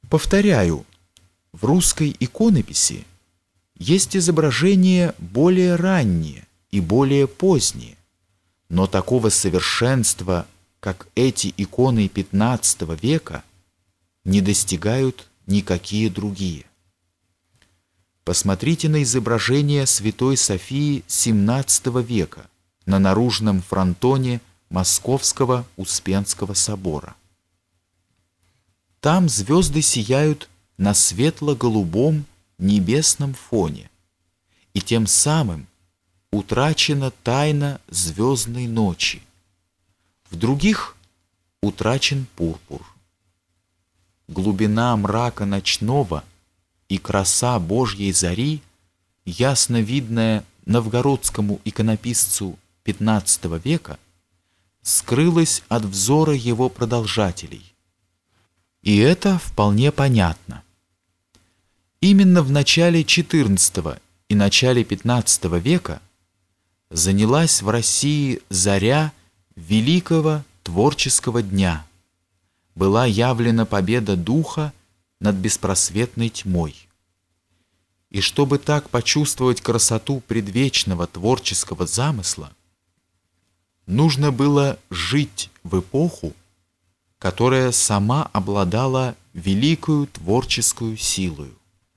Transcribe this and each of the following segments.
Повторяю, в русской иконописи есть изображения более ранние и более поздние, но такого совершенства, как эти иконы XV века, не достигают никакие другие. Посмотрите на изображение Святой Софии XVII века на наружном фронтоне Московского Успенского собора. Там звезды сияют на светло-голубом небесном фоне, и тем самым утрачена тайна звездной ночи. В других утрачен пурпур. Глубина мрака ночного и краса Божьей зари, ясно видная новгородскому иконописцу XV века, скрылась от взора его продолжателей. И это вполне понятно. Именно в начале XIV и начале XV века занялась в России заря великого творческого дня. Была явлена победа духа над беспросветной тьмой. И чтобы так почувствовать красоту предвечного творческого замысла, нужно было жить в эпоху, которая сама обладала великою творческую силою.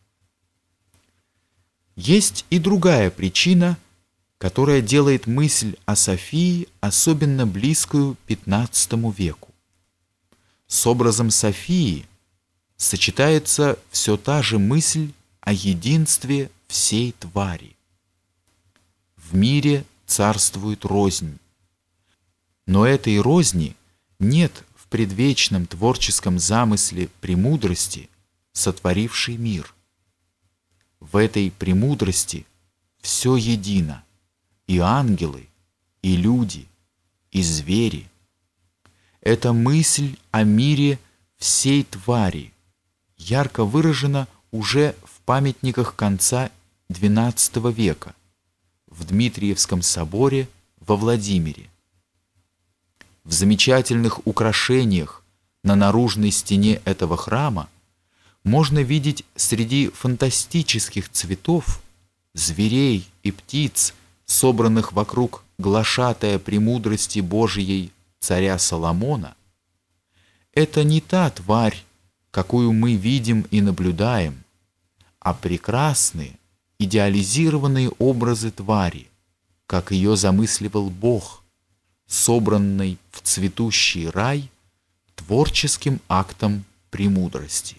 Есть и другая причина, которая делает мысль о Софии особенно близкую XV веку. С образом Софии сочетается все та же мысль о единстве всей твари. В мире царствует рознь, но этой розни нет в предвечном творческом замысле премудрости, сотворившей мир. В этой премудрости все едино: и ангелы, и люди, и звери. Эта мысль о мире всей твари ярко выражена уже в памятниках конца XII века в Дмитриевском соборе во Владимире. В замечательных украшениях на наружной стене этого храма можно видеть среди фантастических цветов, зверей и птиц, собранных вокруг глашатая премудрости Божией царя Соломона, это не та тварь, какую мы видим и наблюдаем, а прекрасные, идеализированные образы твари, как ее замысливал Бог, собранный в цветущий рай творческим актом премудрости.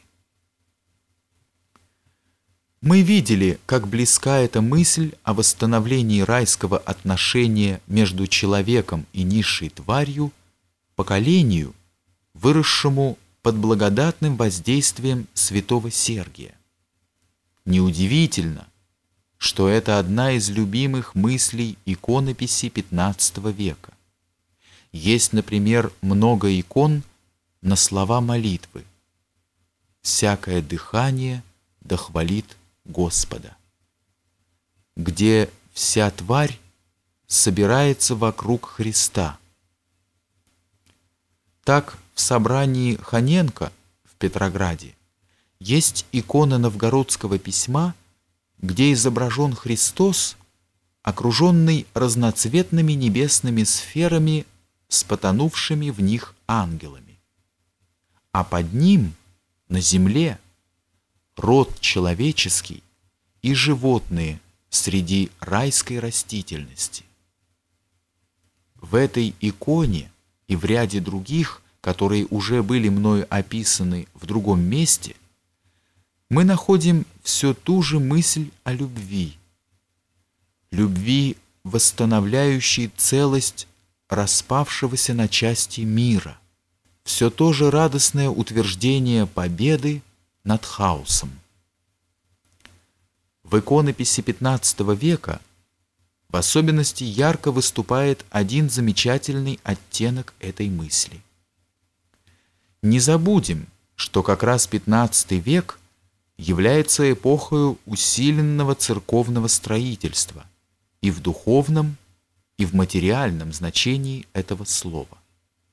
Мы видели, как близка эта мысль о восстановлении райского отношения между человеком и низшей тварью поколению, выросшему под благодатным воздействием святого Сергия. Неудивительно, что это одна из любимых мыслей иконописи XV века. Есть, например, много икон на слова молитвы: «Всякое дыхание да хвалит Господа», где вся тварь собирается вокруг Христа. Так в собрании Ханенко в Петрограде есть икона новгородского письма, где изображен Христос, окруженный разноцветными небесными сферами с потонувшими в них ангелами. А под ним, на земле, род человеческий и животные среди райской растительности. В этой иконе и в ряде других, которые уже были мною описаны в другом месте, мы находим все ту же мысль о любви. Любви, восстановляющей целость распавшегося на части мира. Все то же радостное утверждение победы над хаосом. В иконописи XV века в особенности ярко выступает один замечательный оттенок этой мысли. Не забудем, что как раз XV век является эпохою усиленного церковного строительства и в духовном, и в материальном значении этого слова.